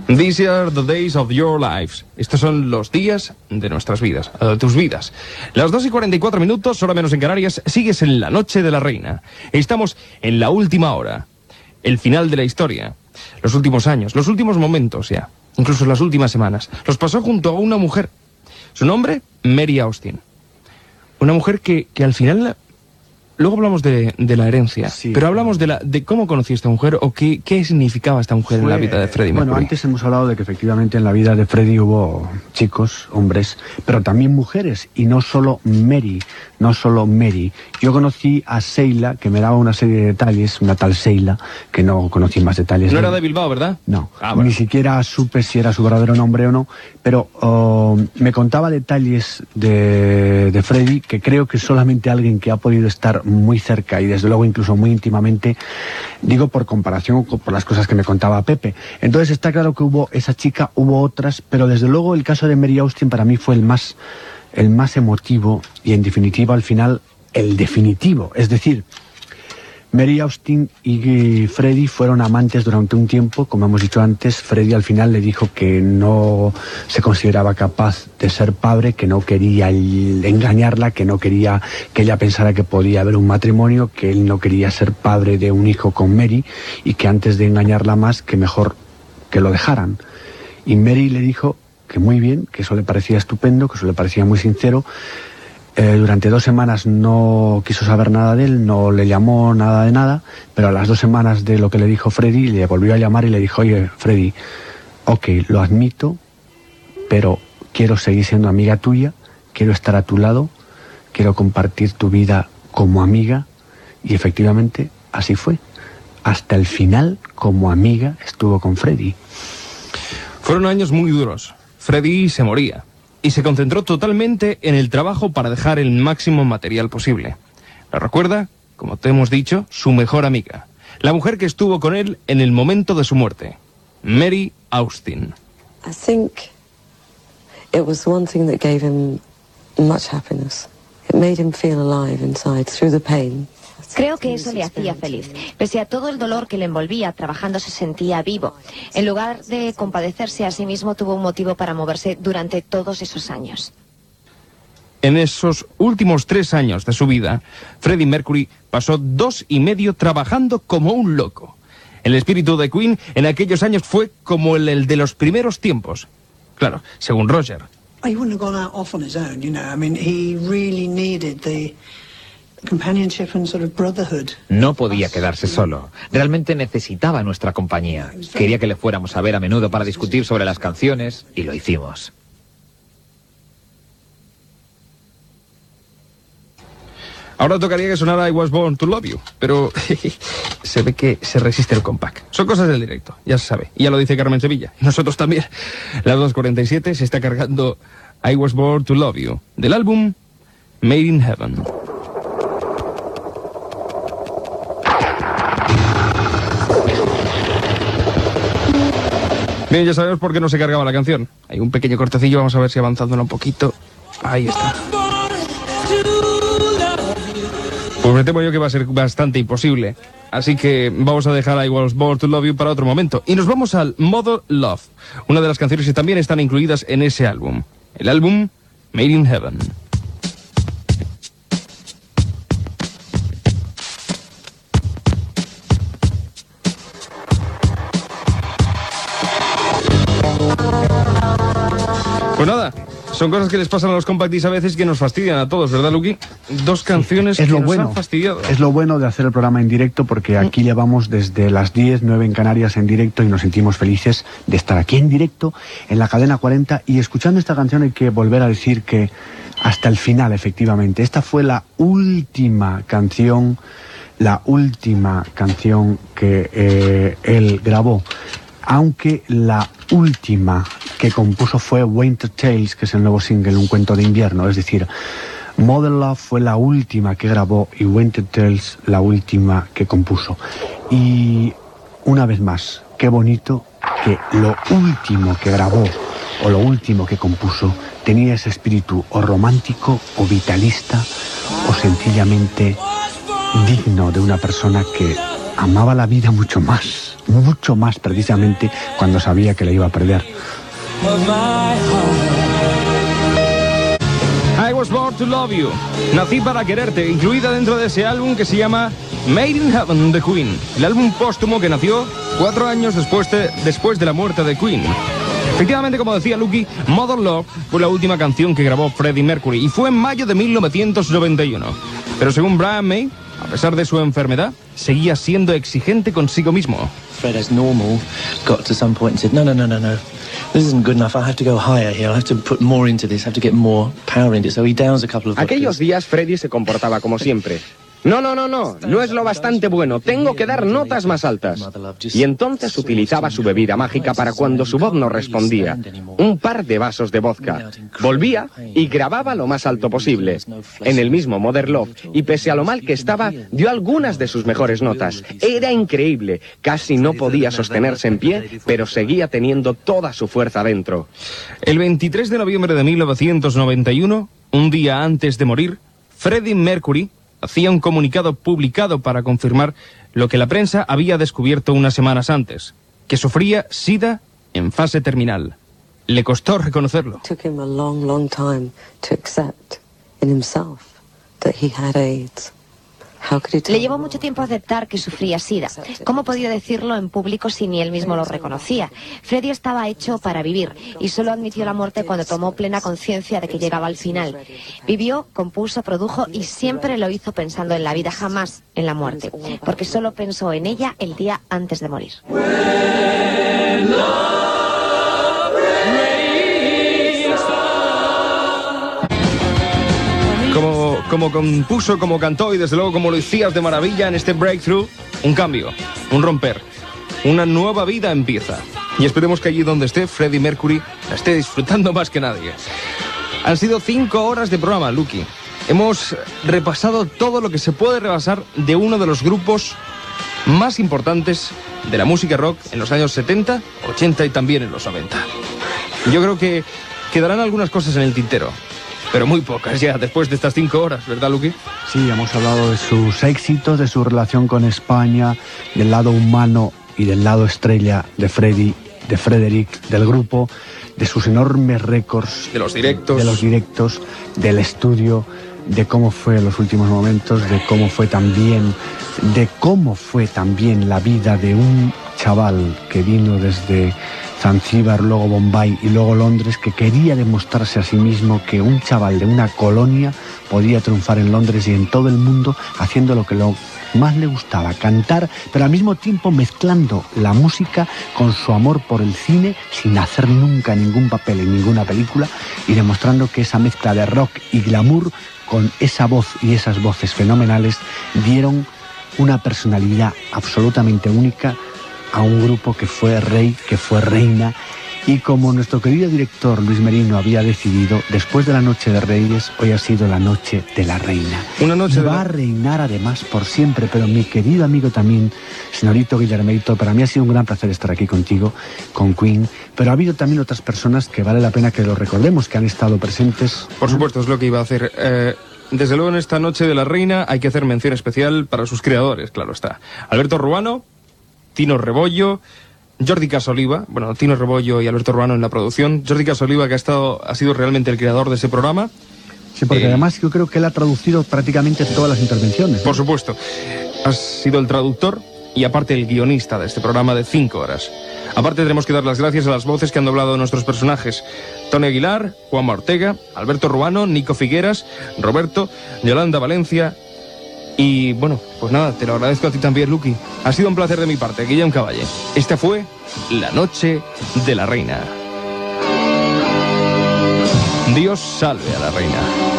These are the days of your lives. Estos son los días de nuestras vidas, de tus vidas. Las 2:44, hora menos en Canarias, sigues en la noche de la reina. Estamos en la última hora, el final de la historia, los últimos años, los últimos momentos ya, incluso las últimas semanas. Los pasó junto a una mujer. Su nombre, Mary Austin. Una mujer que al final... Luego hablamos de la herencia, sí, pero hablamos de cómo conocí a esta mujer o qué significaba esta mujer en la vida de Freddie Mercury. Bueno, antes hemos hablado de que efectivamente en la vida de Freddie hubo chicos, hombres, pero también mujeres, y no solo Mary. Yo conocí a Sheila, que me daba una serie de detalles, una tal Sheila, que no conocí más detalles. No era de Bilbao, ¿verdad? No, bueno. Ni siquiera supe si era su verdadero nombre o no, pero me contaba detalles de Freddie que creo que solamente alguien que ha podido estar muy cerca y desde luego incluso muy íntimamente, digo por comparación por las cosas que me contaba Pepe. Entonces está claro que hubo esa chica, hubo otras, pero desde luego el caso de Mary Austin para mí fue el más emotivo y en definitiva al final el definitivo. Es decir, Mary Austin y Freddie fueron amantes durante un tiempo, como hemos dicho antes. Freddie al final le dijo que no se consideraba capaz de ser padre, que no quería engañarla, que no quería que ella pensara que podía haber un matrimonio, que él no quería ser padre de un hijo con Mary y que antes de engañarla más, que mejor que lo dejaran. Y Mary le dijo que muy bien, que eso le parecía estupendo, que eso le parecía muy sincero. Durante 2 semanas no quiso saber nada de él, no le llamó nada de nada, pero a las 2 semanas de lo que le dijo Freddie, le volvió a llamar y le dijo: oye, Freddie, ok, lo admito, pero quiero seguir siendo amiga tuya, quiero estar a tu lado, quiero compartir tu vida como amiga, y efectivamente así fue. Hasta el final, como amiga, estuvo con Freddie. Fueron años muy duros. Freddie se moría. Y se concentró totalmente en el trabajo para dejar el máximo material posible. Lo recuerda, como te hemos dicho, su mejor amiga, la mujer que estuvo con él en el momento de su muerte, Mary Austin. I think it was one thing that gave him much happiness. It made him feel alive inside through the pain. Creo que eso le hacía feliz. Pese a todo el dolor que le envolvía, trabajando se sentía vivo. En lugar de compadecerse a sí mismo, tuvo un motivo para moverse durante todos esos años. En esos últimos 3 años de su vida, Freddie Mercury pasó 2 y medio trabajando como un loco. El espíritu de Queen en aquellos años fue como el de los primeros tiempos. Claro, según Roger. He wouldn't have gone out off on his own, you know. I mean, he really needed the companionship and sort of brotherhood. No podía quedarse solo. Realmente necesitaba nuestra compañía. Quería que le fuéramos a ver a menudo para discutir sobre las canciones, y lo hicimos. Ahora tocaría que sonara I Was Born to Love You, pero se ve que se resiste el compact. Son cosas del directo, ya se sabe. Y ya lo dice Carmen Sevilla, y nosotros también. Las 2:47 se está cargando I Was Born to Love You, del álbum Made in Heaven. Bien, ya sabemos por qué no se cargaba la canción. Hay un pequeño cortecillo, vamos a ver si avanzándola un poquito. Ahí está. Pues me temo yo que va a ser bastante imposible. Así que vamos a dejar I Was Born to Love You para otro momento. Y nos vamos al Mother Love, una de las canciones que también están incluidas en ese álbum. El álbum Made in Heaven. Pues nada, son cosas que les pasan a los compact discs a veces que nos fastidian a todos, ¿verdad, Luqui? 2 canciones que nos han fastidiado. Es lo bueno de hacer el programa en directo, porque aquí llevamos desde las 10, 9 en Canarias en directo, y nos sentimos felices de estar aquí en directo, en la cadena 40, y escuchando esta canción hay que volver a decir que hasta el final, efectivamente, esta fue la última canción que él grabó. Aunque la última que compuso fue Winter Tales, que es el nuevo single, Un cuento de invierno. Es decir, Mother Love fue la última que grabó y Winter Tales la última que compuso. Y una vez más, qué bonito que lo último que grabó o lo último que compuso tenía ese espíritu o romántico o vitalista o sencillamente digno de una persona que amaba la vida mucho más precisamente cuando sabía que la iba a perder. I Was Born to Love You, Nací para quererte, incluida dentro de ese álbum que se llama Made in Heaven de Queen, el álbum póstumo que nació 4 años después de la muerte de Queen. Efectivamente, como decía Lucky, Modern Love fue la última canción que grabó Freddie Mercury y fue en mayo de 1991. Pero según Brian May, a pesar de su enfermedad, seguía siendo exigente consigo mismo. Fred, as normal, got to some point and said, no, this isn't good enough, I have to go higher here, I have to put more into this, I have to get more power into it. So he downs a couple of Aquellos días Freddie se comportaba como siempre. No es lo bastante bueno, tengo que dar notas más altas. Y entonces utilizaba su bebida mágica para cuando su voz no respondía. Un par de vasos de vodka. Volvía y grababa lo más alto posible. En el mismo Modern Love, y pese a lo mal que estaba, dio algunas de sus mejores notas. Era increíble, casi no podía sostenerse en pie, pero seguía teniendo toda su fuerza dentro. El 23 de noviembre de 1991, un día antes de morir, Freddie Mercury hacía un comunicado publicado para confirmar lo que la prensa había descubierto unas semanas antes, que sufría SIDA en fase terminal. Le costó reconocerlo. It took him a long time to accept in himself that he had AIDS. How could he tell Le llevó mucho tiempo aceptar que sufría SIDA. ¿Cómo podía decirlo en público si ni él mismo lo reconocía? Freddie estaba hecho para vivir y solo admitió la muerte cuando tomó plena conciencia de que llegaba al final. Vivió, compuso, produjo y siempre lo hizo pensando en la vida, jamás en la muerte, porque solo pensó en ella el día antes de morir. Como compuso, como cantó y desde luego como lo hacías de maravilla en este Breakthrough, un cambio, un romper, una nueva vida empieza. Y esperemos que allí donde esté Freddie Mercury la esté disfrutando más que nadie. Han sido 5 horas de programa, Lucky. Hemos repasado todo lo que se puede repasar de uno de los grupos más importantes de la música rock en los años 70, 80 y también en los 90. Yo creo que quedarán algunas cosas en el tintero, pero muy pocas ya después de estas 5 horas, ¿verdad, Lucky? Sí, hemos hablado de sus éxitos, de su relación con España, del lado humano y del lado estrella de Freddie, de Frederick, del grupo, de sus enormes récords, de los directos, del estudio, de cómo fue los últimos momentos, de cómo fue también la vida de un chaval que vino desde Zanzíbar, luego Bombay y luego Londres, que quería demostrarse a sí mismo que un chaval de una colonia podía triunfar en Londres y en todo el mundo haciendo lo que más le gustaba, cantar, pero al mismo tiempo mezclando la música con su amor por el cine, sin hacer nunca ningún papel en ninguna película, y demostrando que esa mezcla de rock y glamour con esa voz y esas voces fenomenales dieron una personalidad absolutamente única a un grupo que fue rey, que fue reina. Y como nuestro querido director Luis Merino había decidido, después de la Noche de Reyes, hoy ha sido la Noche de la Reina. Una noche va a reinar además por siempre, pero mi querido amigo también, señorito Guillermeito, para mí ha sido un gran placer estar aquí contigo, con Queen, pero ha habido también otras personas que vale la pena que lo recordemos, que han estado presentes. Por supuesto, es lo que iba a hacer. Desde luego en esta Noche de la Reina hay que hacer mención especial para sus creadores, claro está. Alberto Ruano, Tino Rebollo, Jordi Casoliva, bueno, Tino Rebollo y Alberto Ruano en la producción. Jordi Casoliva, que ha sido realmente el creador de ese programa. Sí, porque además yo creo que él ha traducido prácticamente todas las intervenciones. Por supuesto. Has sido el traductor y aparte el guionista de este programa de 5 horas. Aparte tenemos que dar las gracias a las voces que han doblado nuestros personajes. Tony Aguilar, Juanma Ortega, Alberto Ruano, Nico Figueras, Roberto, Yolanda Valencia. Y bueno, pues nada, te lo agradezco a ti también, Lucky. Ha sido un placer de mi parte, Guillem Caballe. Esta fue La Noche de la Reina. Dios salve a la reina.